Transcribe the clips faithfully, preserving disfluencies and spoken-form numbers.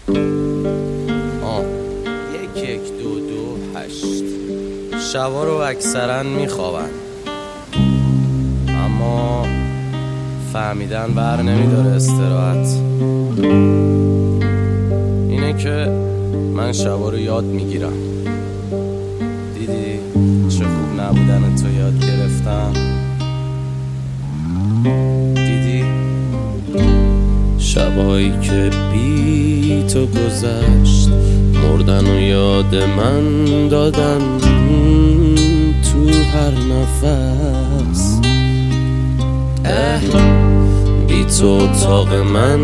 آه یک یک دو دو هشت شبا رو اکثرا میخوابن، اما فهمیدن بر نمیداره استراحت. اینه که من شبا رو یاد میگیرم. دیدی چه خوب نبودن تو یاد گرفتم. دیدی شبایی که بی تو گذشت، مردن و یاد من دادن تو هر نفس. اه بی تو اتاق من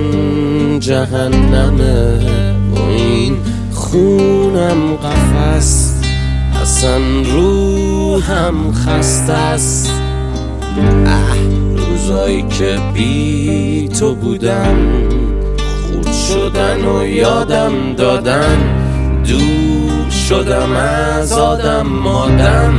جهنمه و این خونم قفس، اصلا روحم خسته است. اه روزایی که بی تو بودم، خود شدن و یادم دادن، دور شدم از آدم مادم.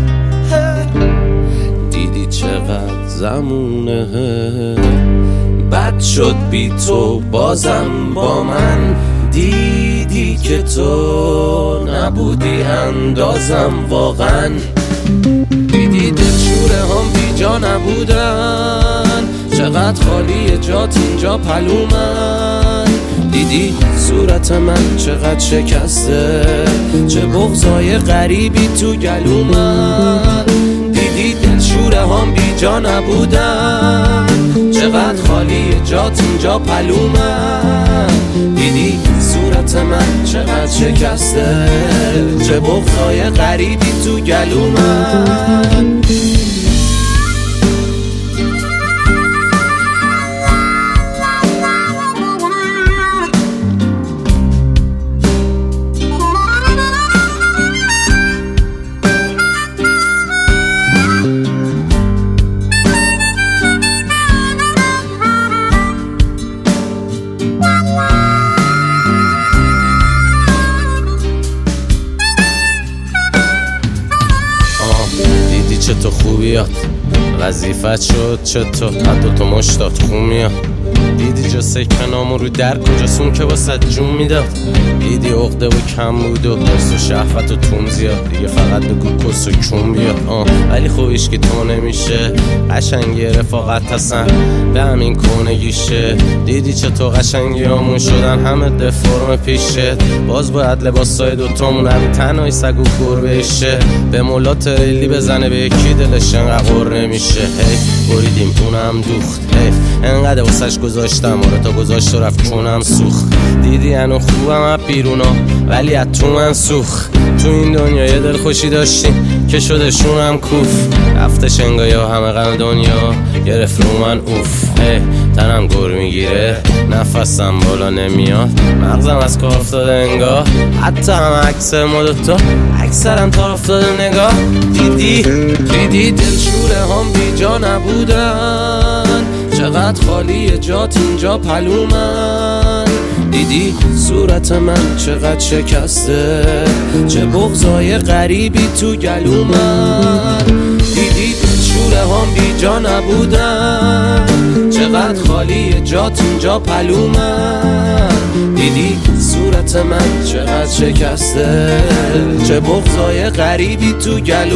دیدی چقدر زمونه بد شد بی تو بازم با من. دیدی که تو نبودی اندازم واقعا. دیدی دلشوره هم بی جا نبودن، چقدر خالی جات اینجا پلومن. دیدی صورت من چقدر شکسته، چه بغضای غریبی تو گلومن. دیدی دلشوره هم بی جا نبودن، چقدر خالی جات اینجا پلومن. دیدی صورت من چقدر شکسته، چه بغضای غریبی تو گلومن. چه تو خوبیات وظیفت شد، چه تو حد تو مشتات خومیات. دیدی جا سکه نامو رو در کجاسون که واسه جون میداد. دیدی عقده و کم بود و حرس و شهوت و توم زیاد، دیگه فقط بگو کس و کون بیاد. آه ولی خویش که تو نمیشه، قشنگی رفاقت هستن به همین کونگیشه. دیدی چه تو قشنگی همون شدن همه دفرم پیشه. باز باید لباسای دوتامون همی تنهای سگ و گربهشه. به مولا تریلی بزنه به یکی دلش انقدر قر نمیشه. هی بریدیم اونم دوخت، هی انقدر واسش گذاشتم آره تا گذاشت و رفت چونم سوخت. دیدی انو خوبم از بیرونا ولی از تو من سوخ. تو این دنیا یه دل خوشی داشتیم که شده شونم کوف. رفته شنگایا همه غم دنیا گرفت رو من اوف. هی تنم گر میگیره نفسم بالا نمیاد، مغزم از کار افتاده انگار. حتی هم عکس ما دوتا اکثرم تار افتاده نگاه. دیدی دیدی دلشوره هم بی جا نبودن، چقدر خالی جات اینجا پلومن. دیدی صورت من چقدر شکسته، چه بغضای غریبی تو گلومن. دیدی دلشوره هم بی جا نبودن، چقدر خالی جات اینجا پلومن. دیدی صورت من چقدر شکسته، چه بغضای غریبی تو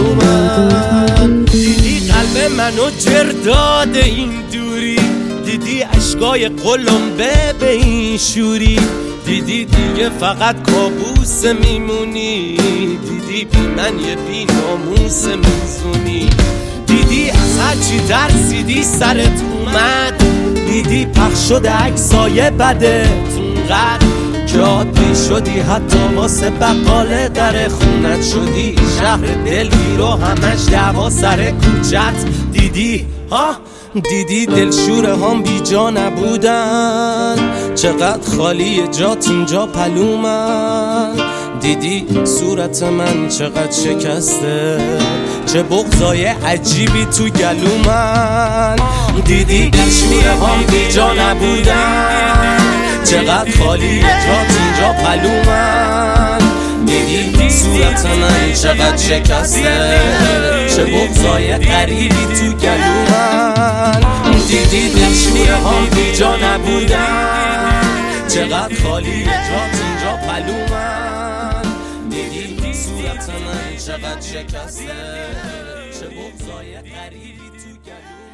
گلومن. دیدی قلب منو جر داده این دوری، دیدی عشقای قلمبه به این شوری. دیدی دیگه فقط کابوس میمونی، دیدی بی من یه بی ناموس میزونی. دیدی از هرچی ترسیدی سرت اومد، دیدی پخش شده عکسای بدت اونقدر که عادی شدی حتی واسه بقاله در خونت شدی. شهر دلگیر و همش دعوا سر کوچت. دیدی ها دیدی دلشوره هم بی جا نبودن، چقدر خالی جات اینجا پلومن. دیدی صورت من چقدر شکسته، چه بغضای عجیبی تو گلومن. دیدی دلشوره هم بی جا نبودن، چقدر خالی جات اینجا پلومن. دیدی صورت من چقدر شکسته، چه بغضای غریبی تو گلومن. دیدی دلشوره هم بی جا نبودن، چقدر خالی جات اینجا پلومن. دیدی صورت من چقدر شکسته، چه بغضای غریبی تو گلومن.